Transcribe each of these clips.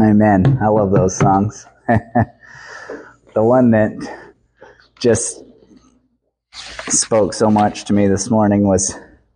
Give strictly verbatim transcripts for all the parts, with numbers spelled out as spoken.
Amen. I love those songs. The one that just spoke so much to me this morning was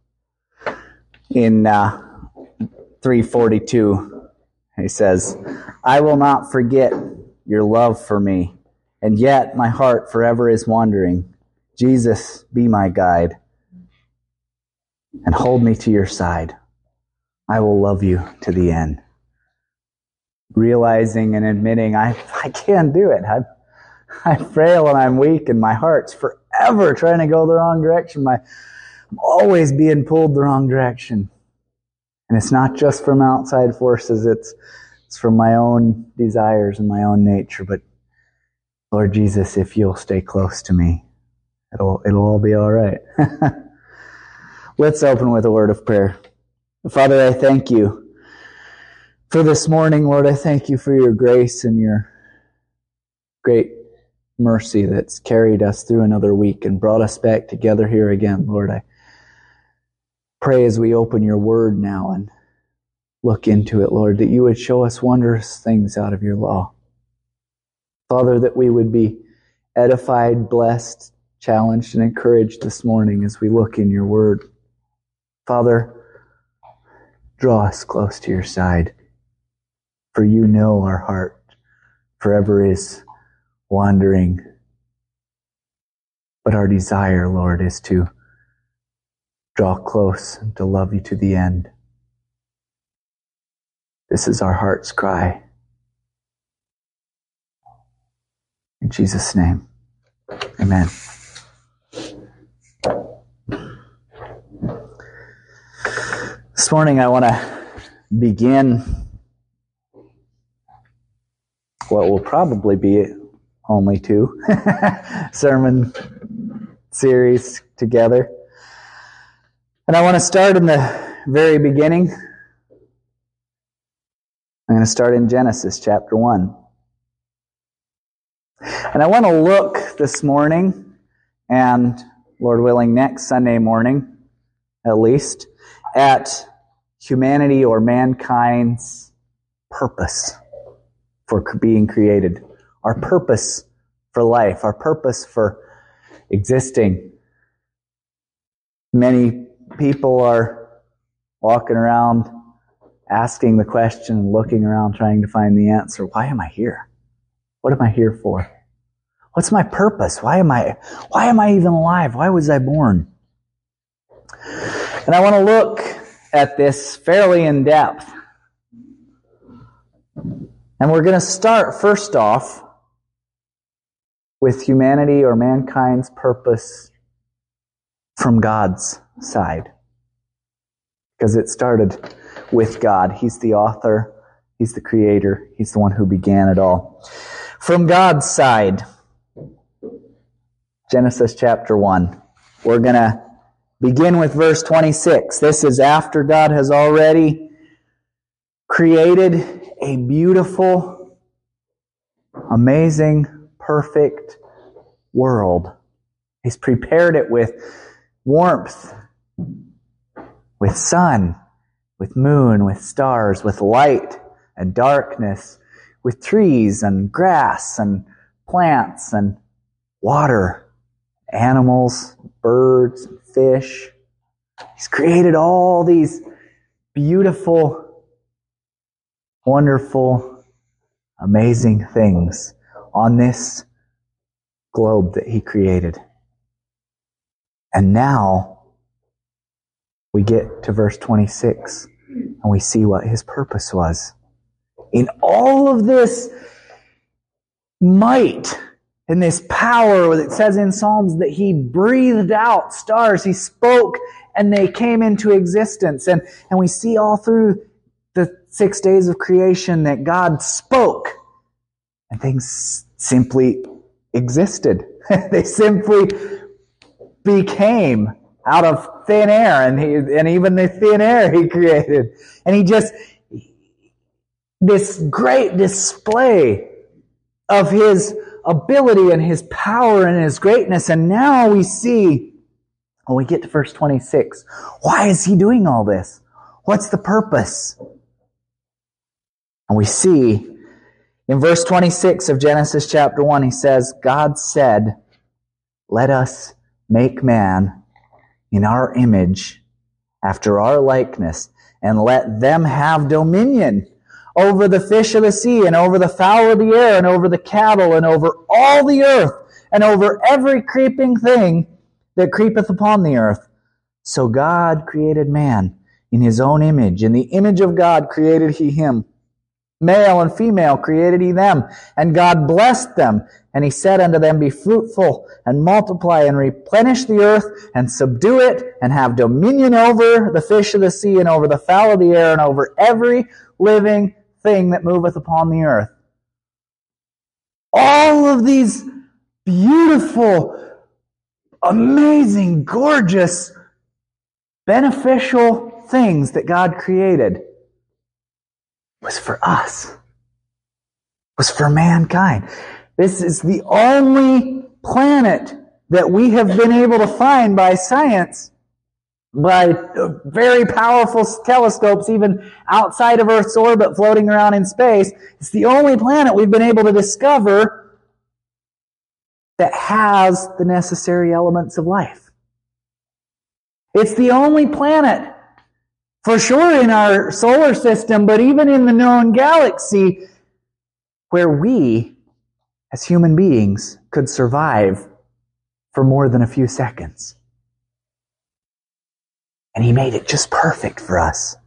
in uh, three forty-two. He says, "I will not forget your love for me, and yet my heart forever is wandering. Jesus, be my guide, and hold me to your side. I will love you to the end." Realizing and admitting, I, I can't do it. I'm, I'm frail and I'm weak, and my heart's forever trying to go the wrong direction. My, I'm always being pulled the wrong direction. And it's not just from outside forces, it's, it's from my own desires and my own nature. But Lord Jesus, if you'll stay close to me, it'll, it'll all be all right. Let's open with a word of prayer. Father, I thank you for this morning. Lord, I thank you for your grace and your great mercy that's carried us through another week and brought us back together here again. Lord, I pray as we open your word now and look into it, Lord, that you would show us wondrous things out of your law. Father, that we would be edified, blessed, challenged, and encouraged this morning as we look in your word. Father, draw us close to your side, for you know our heart forever is wandering. But our desire, Lord, is to draw close and to love you to the end. This is our heart's cry. In Jesus' name, amen. This morning I want to begin what will probably be only two sermon series together. And I want to start in the very beginning. I'm going to start in Genesis chapter one. And I want to look this morning, and Lord willing, next Sunday morning, at least, at humanity or mankind's purpose for being created. Our purpose for life, our purpose for existing. Many people are walking around asking the question, looking around trying to find the answer. Why am I here? What am I here for? What's my purpose? Why am I, why am I even alive? Why was I born? And I want to look at this fairly in depth. And we're going to start first off with humanity or mankind's purpose from God's side. Because it started with God. He's the author. He's the creator. He's the one who began it all. From God's side, Genesis chapter one. We're going to begin with verse twenty-six. This is after God has already created a beautiful, amazing, perfect world. He's prepared it with warmth, with sun, with moon, with stars, with light and darkness, with trees and grass and plants and water, animals, birds, fish. He's created all these beautiful, wonderful, amazing things on this globe that he created. And now we get to verse twenty-six and we see what his purpose was. In all of this might and this power, it says in Psalms that he breathed out stars. He spoke and they came into existence. And, and we see all through the six days of creation that God spoke and things simply existed. They simply became out of thin air, and he, and even the thin air he created. And he just, this great display of his ability and his power and his greatness. And now we see, when we get to verse twenty-six, why is he doing all this? What's the purpose? And we see In verse twenty-six of Genesis chapter one, he says, God said, let us make man in our image, after our likeness, and let them have dominion over the fish of the sea, and over the fowl of the air, and over the cattle, and over all the earth, and over every creeping thing that creepeth upon the earth. So God created man in his own image. In the image of God created he him. Male and female created he them. And God blessed them. And he said unto them, be fruitful, and multiply, and replenish the earth, and subdue it, and have dominion over the fish of the sea, and over the fowl of the air, and over every living thing that moveth upon the earth. All of these beautiful, amazing, gorgeous, beneficial things that God created was for us, was for mankind. This is the only planet that we have been able to find by science, by very powerful telescopes, even outside of Earth's orbit, floating around in space. It's the only planet we've been able to discover that has the necessary elements of life. It's the only planet, for sure in our solar system, but even in the known galaxy, where we, as human beings, could survive for more than a few seconds. And he made it just perfect for us.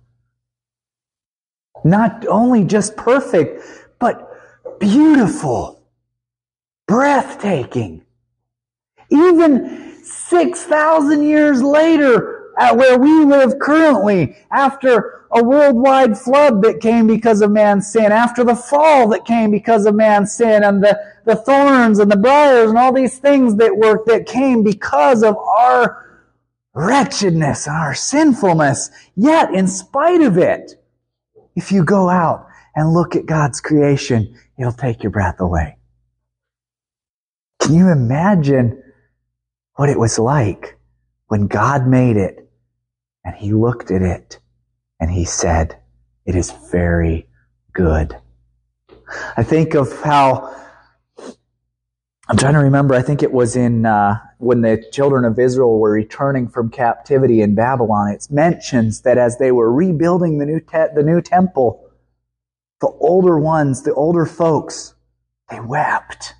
Not only just perfect, but beautiful, breathtaking. Even six thousand years later, at where we live currently, after a worldwide flood that came because of man's sin, after the fall that came because of man's sin, and the, the thorns and the briars and all these things that were that came because of our wretchedness and our sinfulness. Yet, in spite of it, if you go out and look at God's creation, it'll take your breath away. Can you imagine what it was like when God made it and he looked at it and he said, it is very good? I think of how, I'm trying to remember, I think it was in uh, when the children of Israel were returning from captivity in Babylon. It mentions that as they were rebuilding the new te- the new temple, the older ones, the older folks, they wept.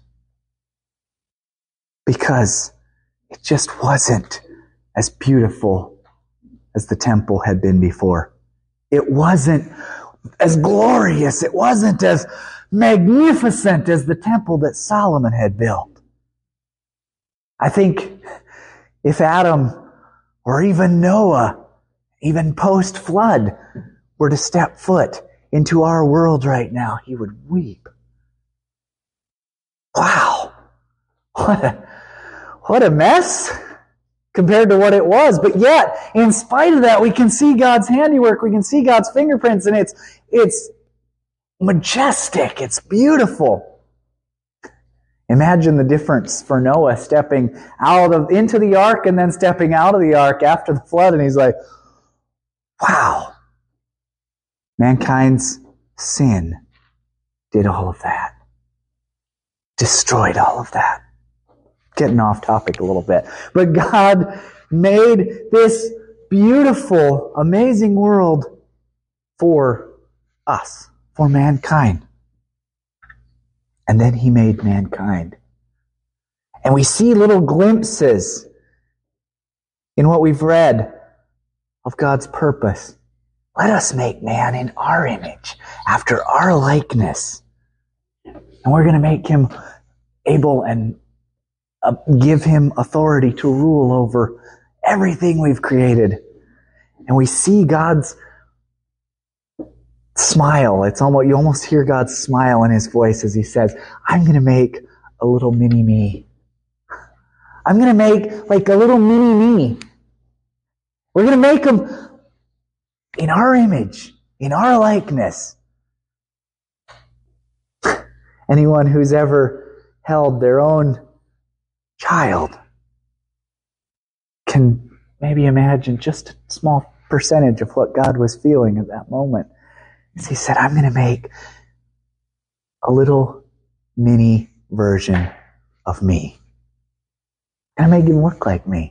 Because it just wasn't as beautiful as the temple had been before. It wasn't as glorious. It wasn't as magnificent as the temple that Solomon had built. I think if Adam or even Noah, even post-flood, were to step foot into our world right now, he would weep. Wow. What a, what a mess compared to what it was. But yet, in spite of that, we can see God's handiwork. We can see God's fingerprints, and it's, it's majestic. It's beautiful. Imagine the difference for Noah stepping out of, into the ark and then stepping out of the ark after the flood, and he's like, wow. Mankind's sin did all of that. Destroyed all of that. Getting off topic a little bit. But God made this beautiful, amazing world for us, for mankind. And then he made mankind. And we see little glimpses in what we've read of God's purpose. Let us make man in our image, after our likeness. And we're going to make him able and uh, give him authority to rule over everything we've created. And we see God's smile. It's almost, you almost hear God's smile in his voice as he says, I'm going to make a little mini me. I'm going to make like a little mini me. We're going to make him in our image, in our likeness. Anyone who's ever held their own child can maybe imagine just a small percentage of what God was feeling at that moment. As he said, I'm going to make a little mini version of me. And I make him look like me.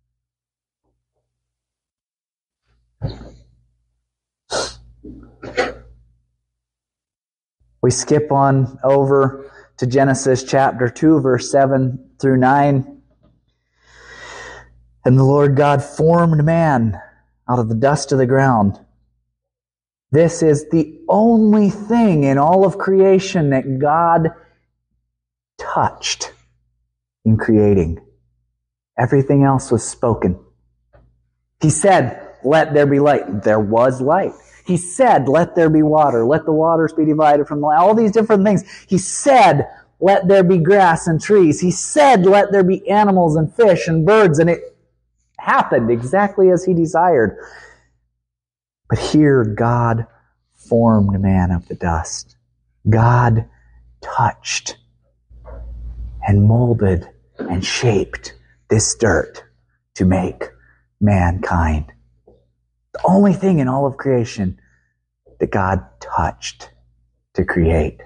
We skip on over to Genesis chapter two, verse seven through nine. And the Lord God formed man out of the dust of the ground. This is the only thing in all of creation that God touched in creating. Everything else was spoken. He said, "Let there be light." There was light. He said, "Let there be water. Let the waters be divided from the land." All these different things. He said, "Let there be grass and trees." He said, "Let there be animals and fish and birds." And it happened exactly as he desired. But here God formed man of the dust. God touched and molded and shaped this dirt to make mankind. The only thing in all of creation that God touched to create.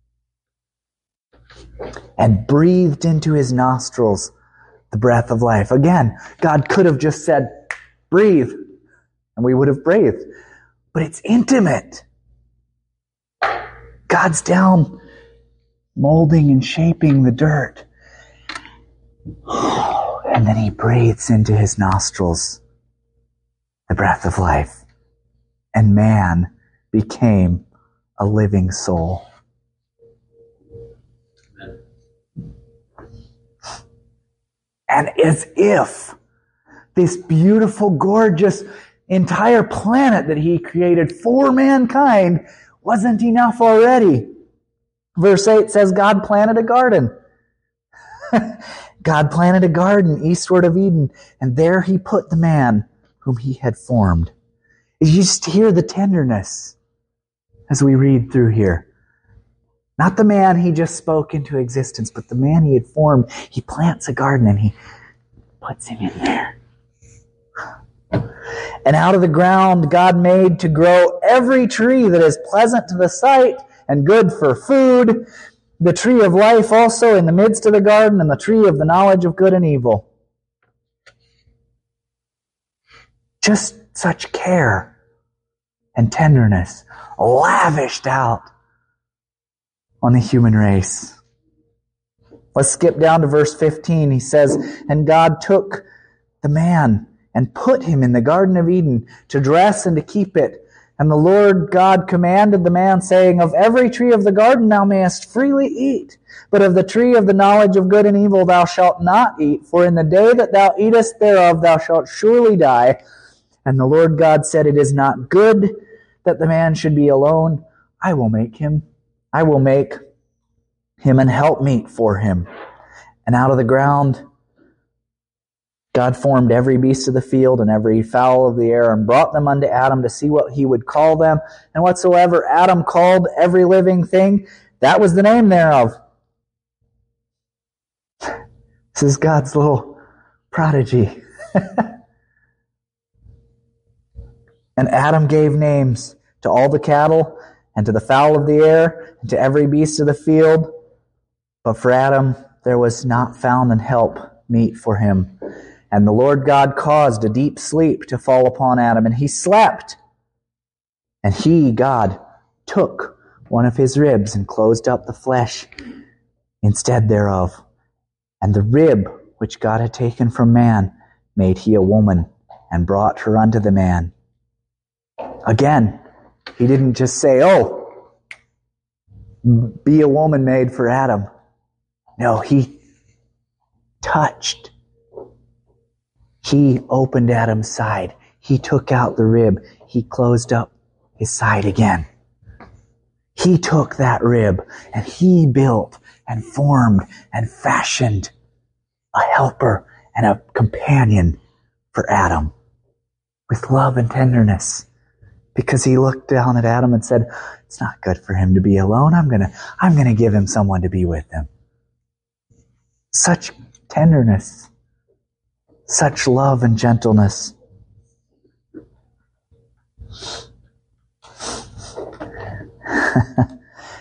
And breathed into his nostrils the breath of life. Again, God could have just said, "Breathe," and we would have breathed. But it's intimate. God's down molding and shaping the dirt. And then he breathes into his nostrils the breath of life. And man became a living soul. Amen. And as if this beautiful, gorgeous, entire planet that he created for mankind wasn't enough already. Verse eight says God planted a garden. God planted a garden eastward of Eden, and there he put the man whom he had formed. You just hear the tenderness as we read through here. Not the man he just spoke into existence, but the man he had formed. He plants a garden and he puts him in there. And out of the ground God made to grow every tree that is pleasant to the sight and good for food, the tree of life also in the midst of the garden, and the tree of the knowledge of good and evil. Just such care and tenderness lavished out on the human race. Let's skip down to verse fifteen. He says, "And God took the man and put him in the Garden of Eden to dress and to keep it. And the Lord God commanded the man, saying, Of every tree of the garden thou mayest freely eat, but of the tree of the knowledge of good and evil thou shalt not eat, for in the day that thou eatest thereof thou shalt surely die. And the Lord God said, It is not good that the man should be alone. I will make him, I will make him an helpmeet for him. And out of the ground God formed every beast of the field and every fowl of the air, and brought them unto Adam to see what he would call them. And whatsoever Adam called every living thing, that was the name thereof." This is God's little prodigy. "And Adam gave names to all the cattle, and to the fowl of the air, and to every beast of the field. But for Adam there was not found an help meet for him. And the Lord God caused a deep sleep to fall upon Adam, and he slept. And he, God, took one of his ribs and closed up the flesh instead thereof. And the rib which God had taken from man made he a woman, and brought her unto the man." Again, he didn't just say, "Oh, be a woman made for Adam." No, he touched. He opened Adam's side. He took out the rib. He closed up his side again. He took that rib and he built and formed and fashioned a helper and a companion for Adam with love and tenderness, because he looked down at Adam and said, "It's not good for him to be alone. I'm gonna, I'm gonna give him someone to be with him." Such tenderness. Such love and gentleness.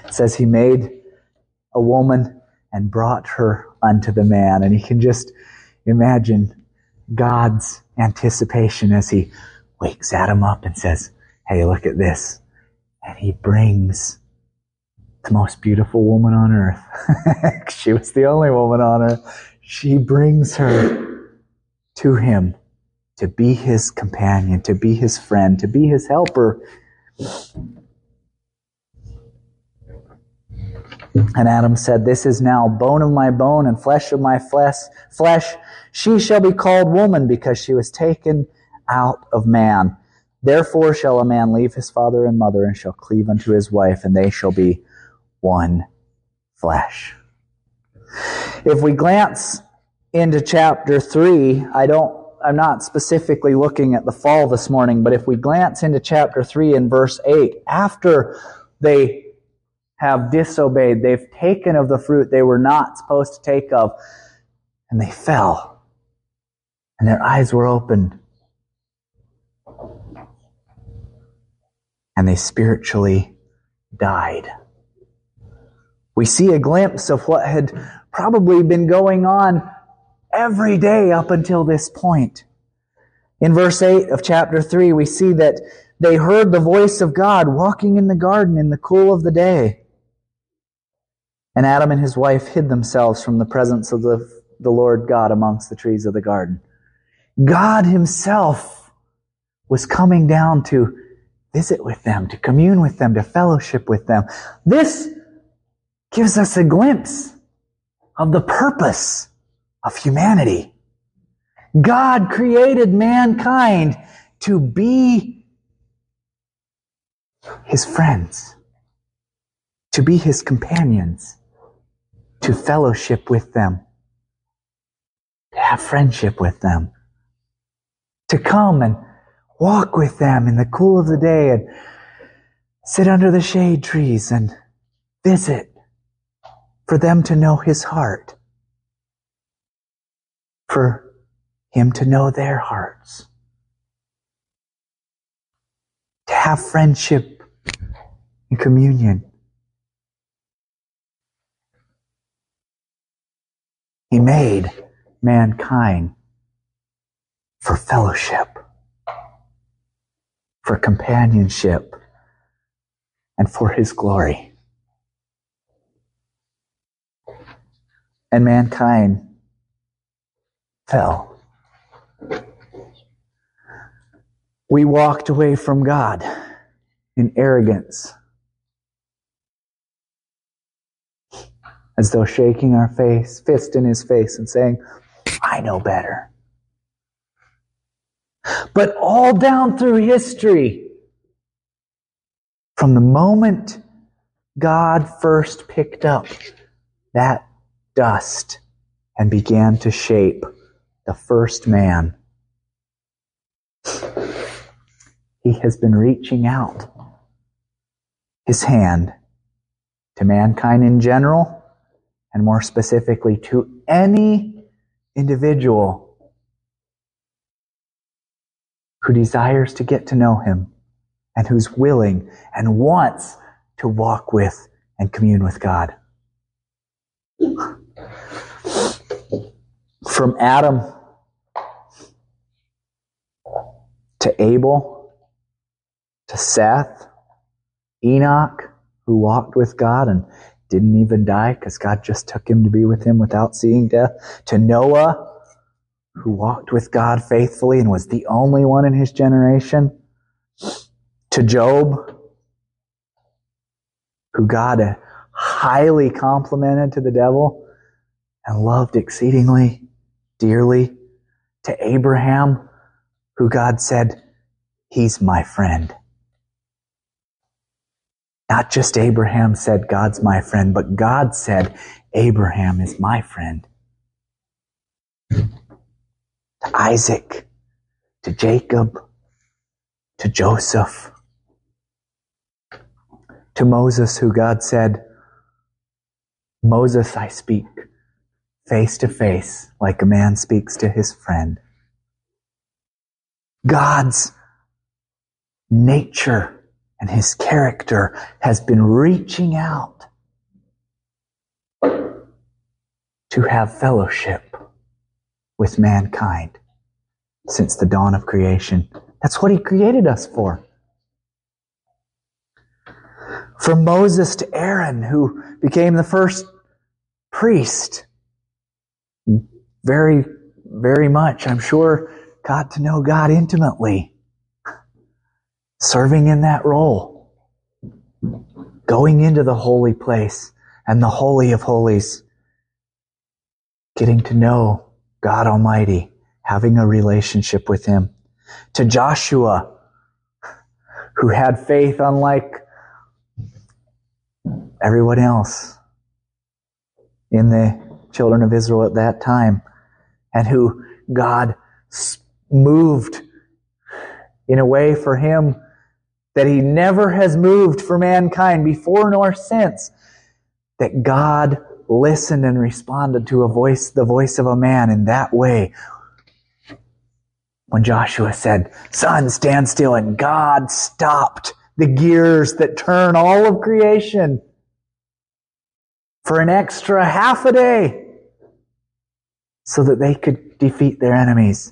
It says he made a woman and brought her unto the man. And you can just imagine God's anticipation as he wakes Adam up and says, hey, look at this. And he brings the most beautiful woman on earth. She was the only woman on earth. She brings her to him to be his companion, to be his friend, to be his helper. And Adam said, this is now bone of my bone and flesh of my flesh. Flesh. She shall be called woman because she was taken out of man. Therefore shall a man leave his father and mother and shall cleave unto his wife, and they shall be one flesh. If we glance into chapter three, I don't, I'm not specifically looking at the fall this morning, but if we glance into chapter three and verse eight, after they have disobeyed, they've taken of the fruit they were not supposed to take of, and they fell, and their eyes were opened, and they spiritually died. We see a glimpse of what had probably been going on every day up until this point. In verse eight of chapter three, we see that they heard the voice of God walking in the garden in the cool of the day. And Adam and his wife hid themselves from the presence of the, the Lord God amongst the trees of the garden. God himself was coming down to visit with them, to commune with them, to fellowship with them. This gives us a glimpse of the purpose of humanity. God created mankind to be his friends, to be his companions, to fellowship with them, to have friendship with them, to come and walk with them in the cool of the day and sit under the shade trees and visit, for them to know his heart, for him to know their hearts, to have friendship and communion. He made mankind for fellowship, for companionship, and for his glory. And mankind fell. We walked away from God in arrogance, as though shaking our face, fist in his face and saying, I know better. But all down through history, from the moment God first picked up that dust and began to shape the first man, he has been reaching out his hand to mankind in general, and more specifically to any individual who desires to get to know him and who's willing and wants to walk with and commune with God. From Adam to Abel to Seth, Enoch, who walked with God and didn't even die because God just took him to be with him without seeing death, to Noah, who walked with God faithfully and was the only one in his generation, to Job, who God highly complimented to the devil and loved exceedingly dearly, to Abraham, who God said, he's my friend. Not just Abraham said, God's my friend, but God said, Abraham is my friend. To Isaac, to Jacob, to Joseph, to Moses, who God said, Moses, I speak face to face like a man speaks to his friend. God's nature and His character has been reaching out to have fellowship with mankind since the dawn of creation. That's what He created us for. From Moses to Aaron, who became the first priest, very, very much, I'm sure, got to know God intimately, serving in that role, going into the holy place and the Holy of Holies, getting to know God Almighty, having a relationship with Him. To Joshua, who had faith unlike everyone else in the children of Israel at that time, and who God moved in a way for him that He never has moved for mankind before nor since, that God listened and responded to a voice, the voice of a man in that way. When Joshua said, "Sun, stand still," and God stopped the gears that turn all of creation for an extra half a day so that they could defeat their enemies.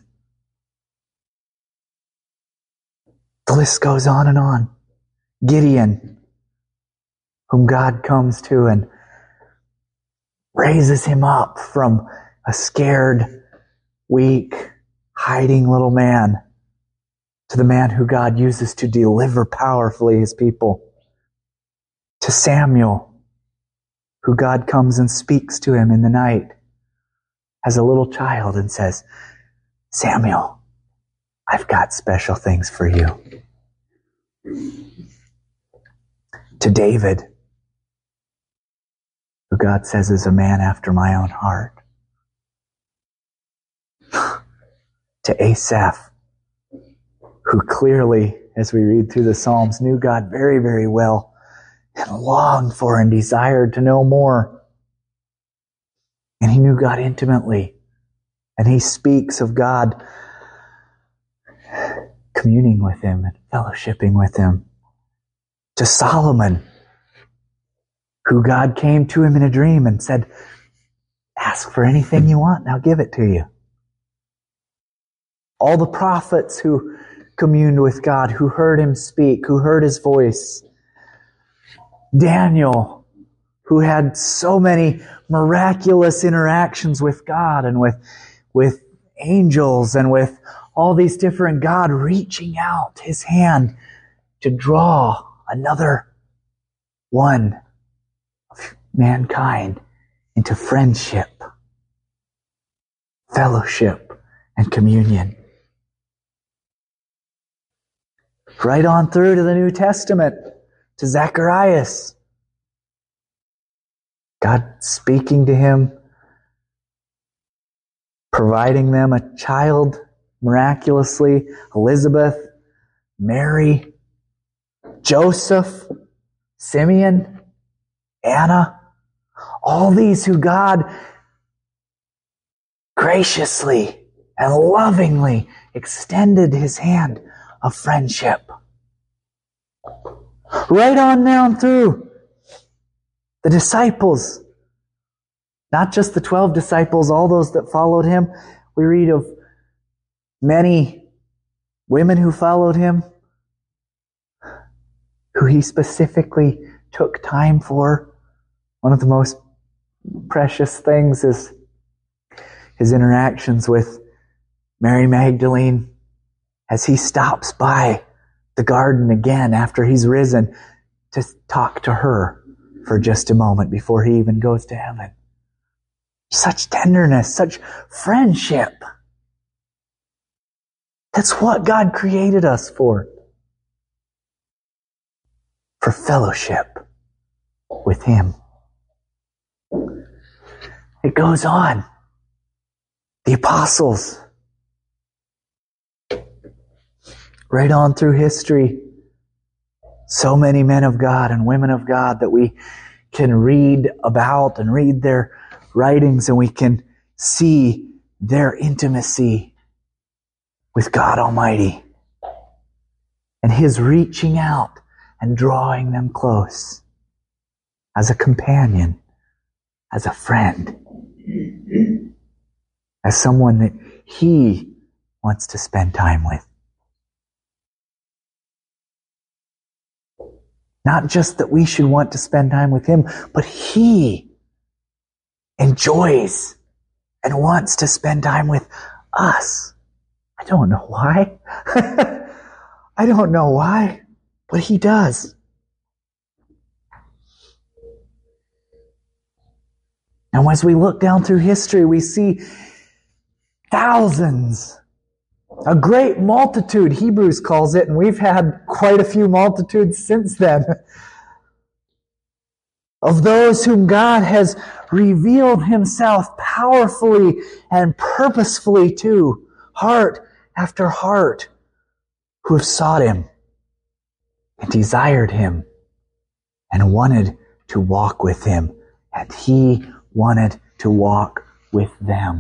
The list goes on and on. Gideon, whom God comes to and raises him up from a scared, weak, hiding little man to the man who God uses to deliver powerfully His people. To Samuel, who God comes and speaks to him in the night as a little child and says, "Samuel, I've got special things for you." To David, who God says is a man after my own heart. To Asaph, who clearly, as we read through the Psalms, knew God very, very well and longed for and desired to know more. And he knew God intimately. And he speaks of God communing with Him and fellowshipping with Him. To Solomon, who God came to him in a dream and said, "Ask for anything you want and I'll give it to you." All the prophets who communed with God, who heard Him speak, who heard His voice. Daniel, who had so many miraculous interactions with God and with, with angels and with all these different, God reaching out His hand to draw another one of mankind into friendship, fellowship, and communion. Right on through to the New Testament, to Zacharias. God speaking to him, providing them a child miraculously, Elizabeth, Mary, Joseph, Simeon, Anna, all these who God graciously and lovingly extended His hand of friendship. Right on down through the disciples, not just the twelve disciples, all those that followed Him. We read of many women who followed Him, who He specifically took time for. One of the most precious things is His interactions with Mary Magdalene as He stops by the garden again after He's risen to talk to her for just a moment before He even goes to heaven. Such tenderness, such friendship. That's what God created us for. For fellowship with Him. It goes on. The apostles. Right on through history. So many men of God and women of God that we can read about and read their writings, and we can see their intimacy with God Almighty and His reaching out and drawing them close as a companion, as a friend, as someone that He wants to spend time with. Not just that we should want to spend time with Him, but He enjoys and wants to spend time with us. I don't know why. I don't know why, but He does. And as we look down through history, we see thousands, a great multitude, Hebrews calls it, and we've had quite a few multitudes since then, of those whom God has revealed Himself powerfully and purposefully to, heart after heart, who have sought Him and desired Him and wanted to walk with Him, and He wanted to walk with them.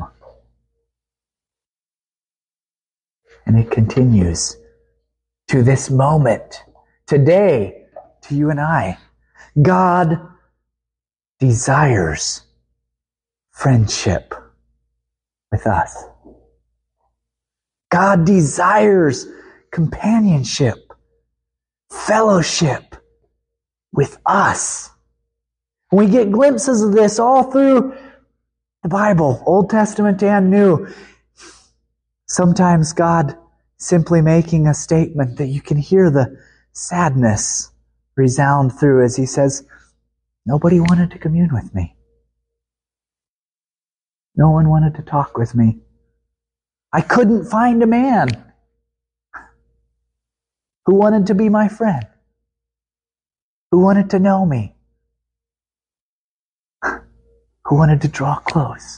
And it continues to this moment, today, to you and I. God desires friendship with us. God desires companionship, fellowship with us. We get glimpses of this all through the Bible, Old Testament and New. Sometimes God simply making a statement that you can hear the sadness resound through as He says, nobody wanted to commune with me. No one wanted to talk with me. I couldn't find a man who wanted to be my friend, who wanted to know me, who wanted to draw close.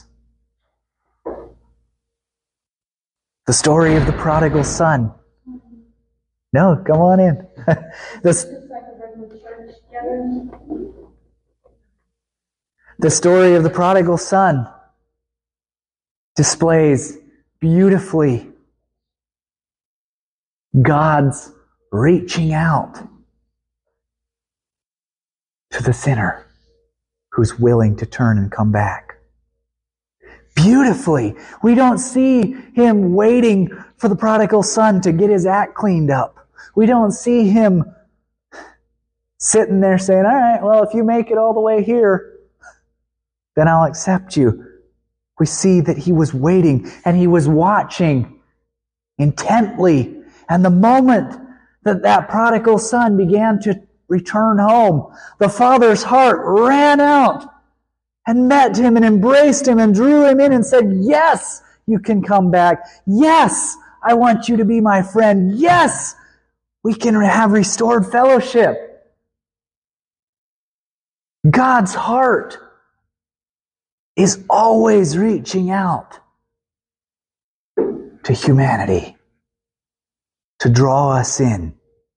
The story of the prodigal son. No, come on in. this, the story of the prodigal son displays beautifully God's reaching out to the sinner who's willing to turn and come back. Beautifully. We don't see Him waiting for the prodigal son to get his act cleaned up. We don't see Him sitting there saying, all right, well, if you make it all the way here, then I'll accept you. We see that He was waiting and He was watching intently. And the moment that that prodigal son began to return home, the father's heart ran out and met him and embraced him and drew him in and said, yes, you can come back. Yes, I want you to be my friend. Yes, we can have restored fellowship. God's heart is always reaching out to humanity to draw us in,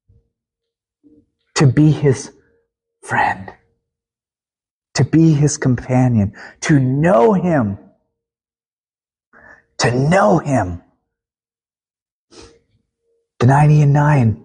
to be His friend, to be His companion, to know Him, to know Him. The ninety and nine,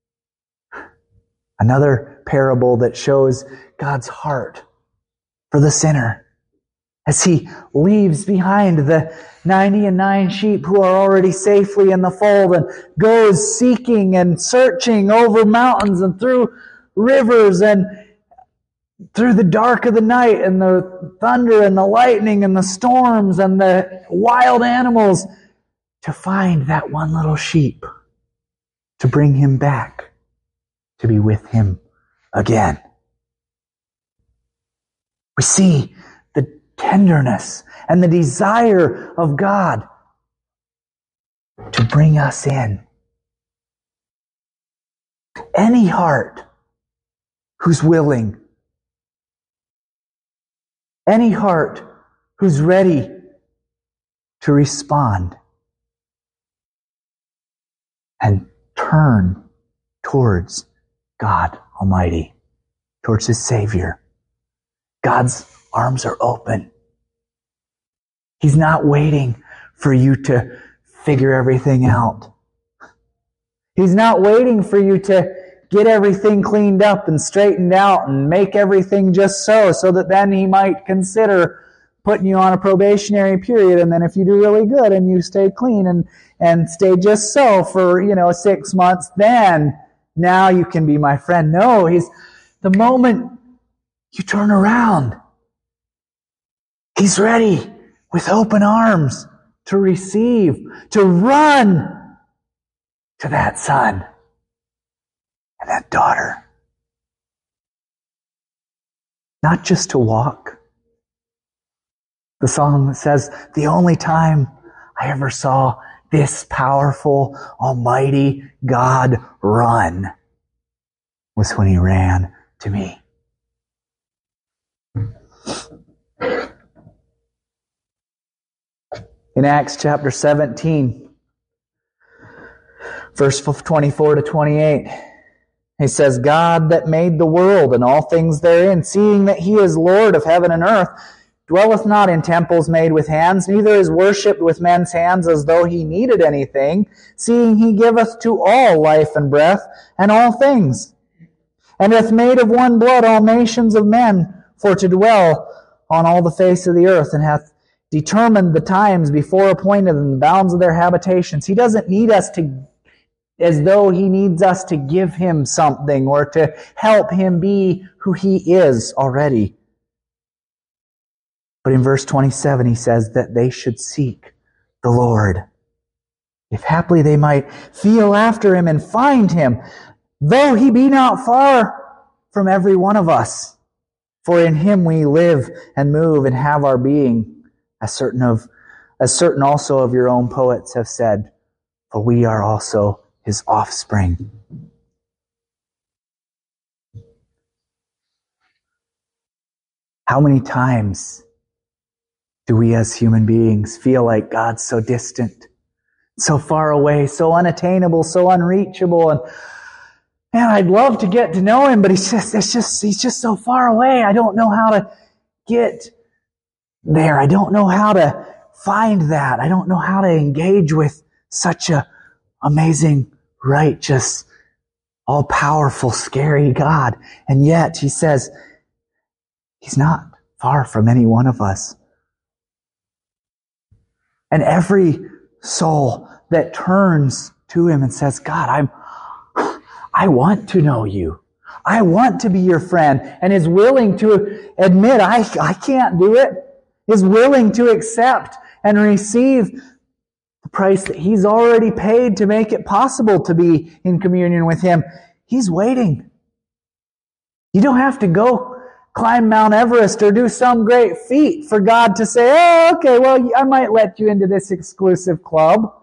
another parable that shows God's heart for the sinner as He leaves behind the ninety and nine sheep who are already safely in the fold and goes seeking and searching over mountains and through rivers and through the dark of the night and the thunder and the lightning and the storms and the wild animals to find that one little sheep, to bring him back, to be with Him again. We see the tenderness and the desire of God to bring us in. Any heart who's willing, any heart who's ready to respond and turn towards God Almighty, towards His Savior. God's arms are open. He's not waiting for you to figure everything out. He's not waiting for you to get everything cleaned up and straightened out and make everything just so, so that then he might consider putting you on a probationary period, and then if you do really good and you stay clean and, and stay just so for, you know, six months, then now you can be my friend. No, he's, the moment you turn around, he's ready with open arms to receive, to run to that son and that daughter. Not just to walk. The song says, the only time I ever saw this powerful, almighty God run was when he ran to me. In Acts chapter seventeen, verse twenty-four to twenty-eight, he says, God that made the world and all things therein, seeing that he is Lord of heaven and earth, dwelleth not in temples made with hands, neither is worshipped with men's hands as though he needed anything, seeing he giveth to all life and breath and all things, and hath made of one blood all nations of men for to dwell on all the face of the earth, and hath determined the times before appointed and the bounds of their habitations. He doesn't need us to, as though he needs us to give him something or to help him be who he is already. But in verse twenty-seven, he says that they should seek the Lord, if haply they might feel after him and find him, though he be not far from every one of us. For in him we live and move and have our being, as certain of, as certain also of your own poets have said, for we are also his offspring. How many times do we as human beings feel like God's so distant, so far away, so unattainable, so unreachable, and man, I'd love to get to know him, but he's just, it's just, he's just so far away. I don't know how to get there. I don't know how to find that. I don't know how to engage with such a amazing, righteous, all-powerful, scary God. And yet, he says, he's not far from any one of us. And every soul that turns to him and says, God, I'm, I want to know you. I want to be your friend, and is willing to admit, I, I can't do it, is willing to accept and receive the price that he's already paid to make it possible to be in communion with him. He's waiting. You don't have to go climb Mount Everest or do some great feat for God to say, oh, okay, well, I might let you into this exclusive club.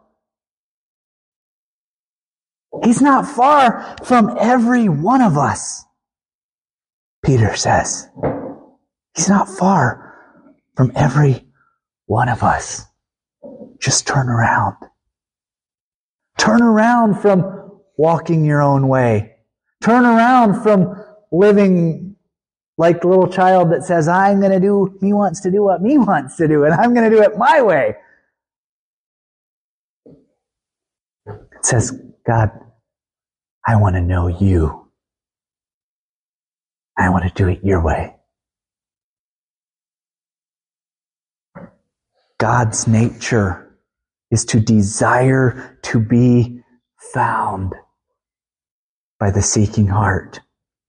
He's not far from every one of us, Peter says. He's not far from every one of us. Just turn around. Turn around from walking your own way. Turn around from living like the little child that says, I'm going to do, me wants to do what me wants to do, and I'm going to do it my way. It says, God, I want to know you. I want to do it your way. God's nature is to desire to be found by the seeking heart.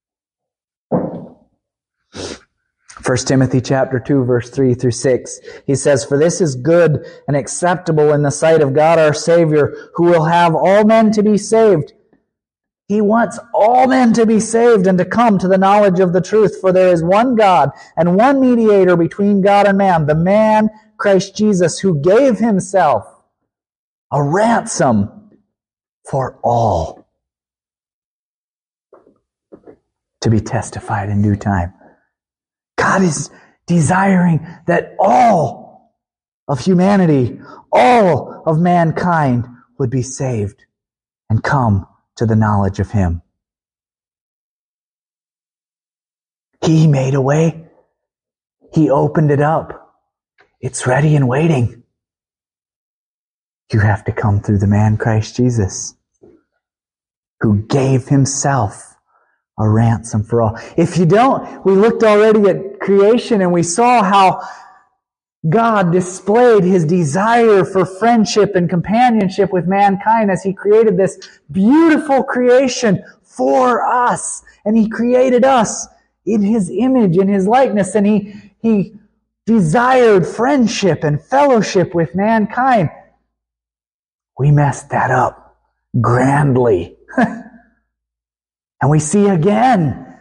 First Timothy chapter two, verse three through six, he says, for this is good and acceptable in the sight of God our Savior, who will have all men to be saved. He wants all men to be saved and to come to the knowledge of the truth. For there is one God and one mediator between God and man, the man Christ Jesus, who gave himself a ransom for all, to be testified in due time. God is desiring that all of humanity, all of mankind would be saved and come to the knowledge of him. He made a way. He opened it up. It's ready and waiting. You have to come through the man Christ Jesus, who gave himself a ransom for all. If you don't, we looked already at creation and we saw how God displayed His desire for friendship and companionship with mankind as He created this beautiful creation for us. And He created us in His image, in His likeness, and He, He desired friendship and fellowship with mankind. We messed that up grandly. And we see again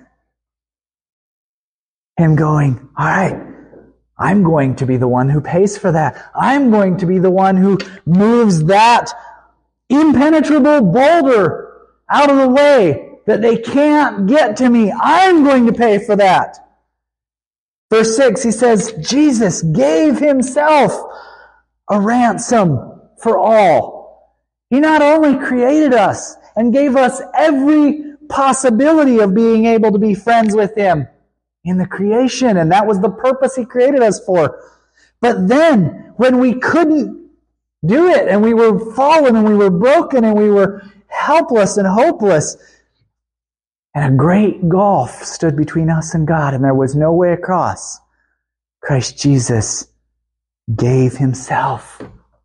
Him going, all right, I'm going to be the one who pays for that. I'm going to be the one who moves that impenetrable boulder out of the way that they can't get to me. I'm going to pay for that. Verse six, He says, Jesus gave Himself a ransom for all. He not only created us and gave us every possibility of being able to be friends with Him in the creation, and that was the purpose He created us for. But then, when we couldn't do it, and we were fallen, and we were broken, and we were helpless and hopeless, and a great gulf stood between us and God, and there was no way across, Christ Jesus gave Himself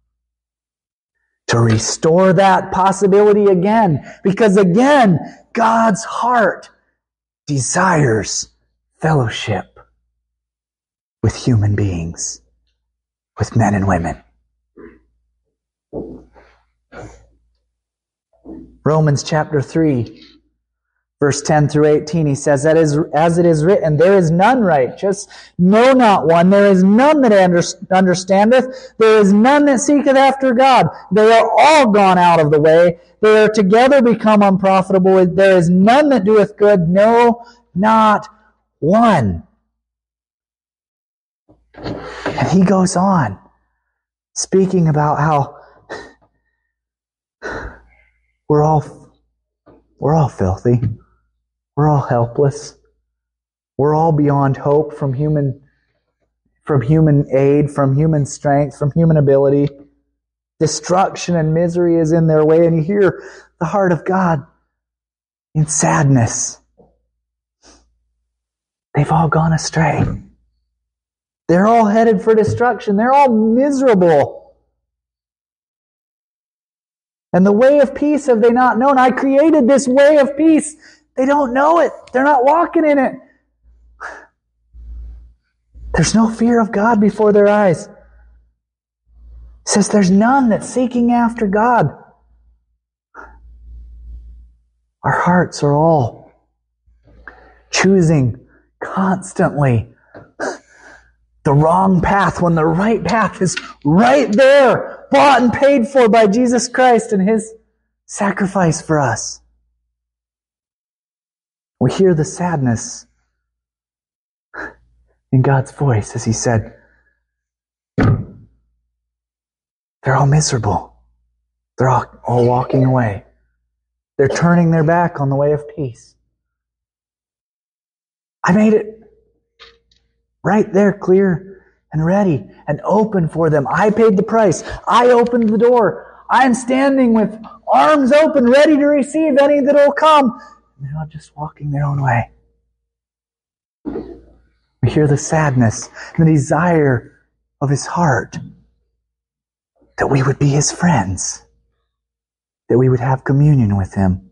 to restore that possibility again. Because again, God's heart desires fellowship with human beings, with men and women. Romans chapter three, verse ten through eighteen, he says, that is, as it is written, there is none righteous, no, not one. There is none that understandeth. There is none that seeketh after God. They are all gone out of the way. They are together become unprofitable. There is none that doeth good, no, not one. And he goes on, speaking about how we're all, we're all filthy. We're all helpless. We're all beyond hope from human, from human aid, from human strength, from human ability. Destruction and misery is in their way, and you hear the heart of God in sadness. They've all gone astray. They're all headed for destruction. They're all miserable. And the way of peace have they not known. I created this way of peace. They don't know it. They're not walking in it. There's no fear of God before their eyes. It says there's none that's seeking after God. Our hearts are all choosing constantly the wrong path when the right path is right there, bought and paid for by Jesus Christ and His sacrifice for us. We hear the sadness in God's voice as He said, they're all miserable. They're all, all walking away. They're turning their back on the way of peace. I made it right there clear and ready and open for them. I paid the price. I opened the door. I'm standing with arms open, ready to receive any that will come. And they're all just walking their own way. We hear the sadness and the desire of His heart that we would be His friends, that we would have communion with Him.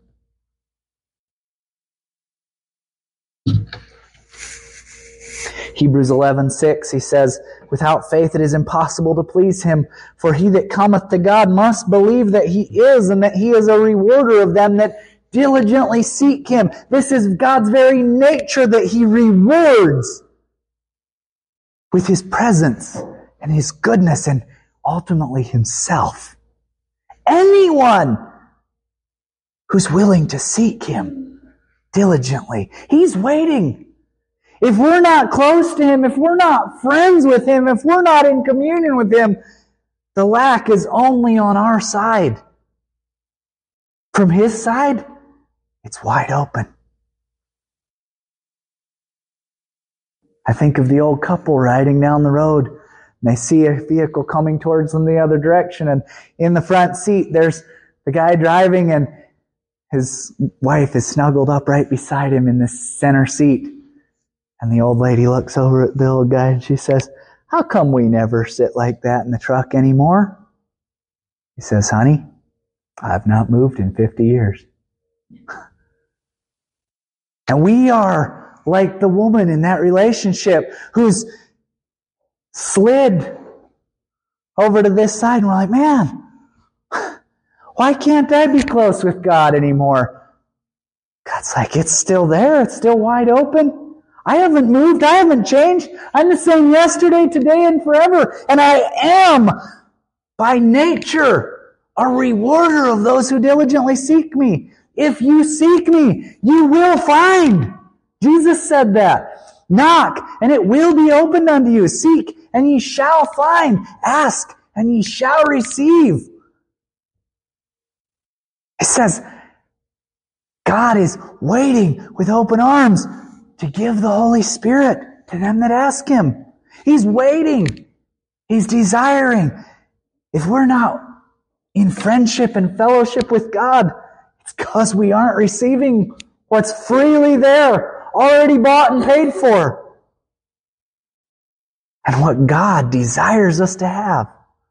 Hebrews eleven six, he says, without faith it is impossible to please Him, for he that cometh to God must believe that He is, and that He is a rewarder of them that diligently seek Him. This is God's very nature, that He rewards with His presence and His goodness and ultimately Himself. Anyone who's willing to seek Him diligently. He's waiting. If we're not close to Him, if we're not friends with Him, if we're not in communion with Him, the lack is only on our side. From His side, it's wide open. I think of the old couple riding down the road, and they see a vehicle coming towards them the other direction, and in the front seat there's the guy driving, and his wife is snuggled up right beside him in this center seat. And the old lady looks over at the old guy and she says, "How come we never sit like that in the truck anymore?" He says, "Honey, I've not moved in fifty years. And we are like the woman in that relationship who's slid over to this side, and we're like, man, why can't I be close with God anymore? God's like, it's still there. It's still wide open. I haven't moved. I haven't changed. I'm the same yesterday, today, and forever. And I am, by nature, a rewarder of those who diligently seek me. If you seek me, you will find. Jesus said that. Knock, and it will be opened unto you. Seek, and ye shall find. Ask, and ye shall receive. It says, God is waiting with open arms to give the Holy Spirit to them that ask Him. He's waiting. He's desiring. If we're not in friendship and fellowship with God, it's because we aren't receiving what's freely there, already bought and paid for. And what God desires us to have.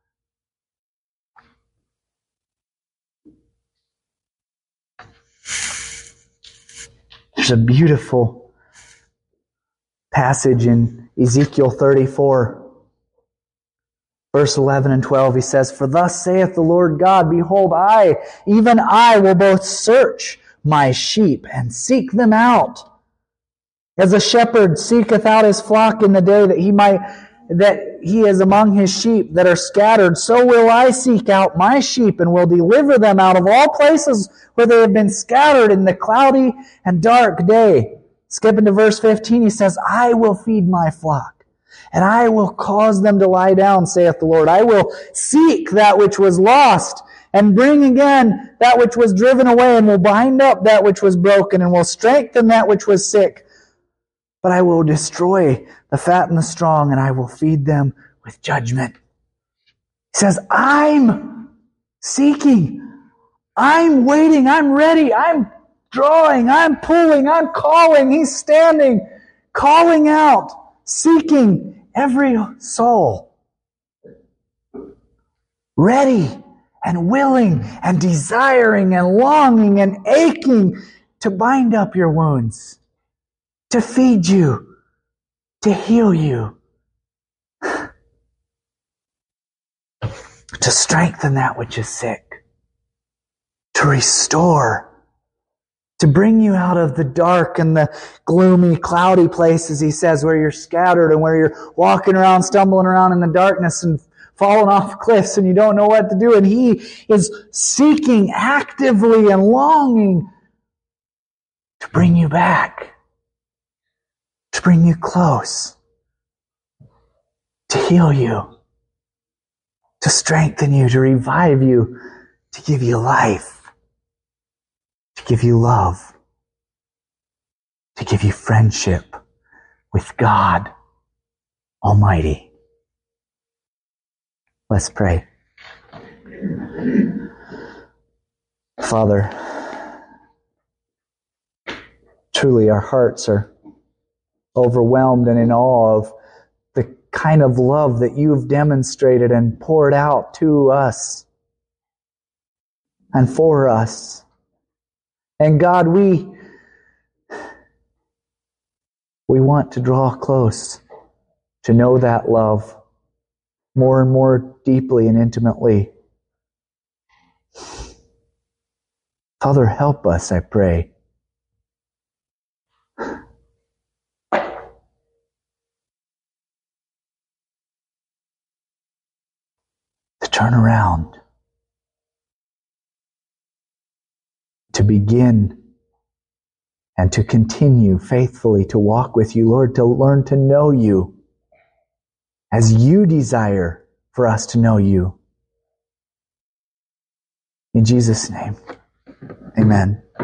There's a beautiful passage in Ezekiel thirty-four. Verse eleven and twelve, he says, "For thus saith the Lord God, Behold, I, even I, will both search my sheep and seek them out. As a shepherd seeketh out his flock in the day that he might, that he is among his sheep that are scattered, so will I seek out my sheep and will deliver them out of all places where they have been scattered in the cloudy and dark day." Skipping to verse fifteen, he says, "I will feed my flock. And I will cause them to lie down, saith the Lord. I will seek that which was lost, and bring again that which was driven away, and will bind up that which was broken, and will strengthen that which was sick. But I will destroy the fat and the strong, and I will feed them with judgment." He says, I'm seeking. I'm waiting. I'm ready. I'm drawing. I'm pulling. I'm calling. He's standing, calling out, seeking every soul, ready and willing and desiring and longing and aching to bind up your wounds, to feed you, to heal you, to strengthen that which is sick, to restore, to bring you out of the dark and the gloomy, cloudy places, he says, where you're scattered and where you're walking around, stumbling around in the darkness and falling off cliffs and you don't know what to do. And he is seeking actively and longing to bring you back, to bring you close, to heal you, to strengthen you, to revive you, to give you life, to give you love, to give you friendship with God Almighty. Let's pray. Father, truly our hearts are overwhelmed and in awe of the kind of love that you've demonstrated and poured out to us and for us. And God, we, we want to draw close to know that love more and more deeply and intimately. Father, help us, I pray. To turn around. To begin and to continue faithfully to walk with you, Lord, to learn to know you as you desire for us to know you. In Jesus' name, amen.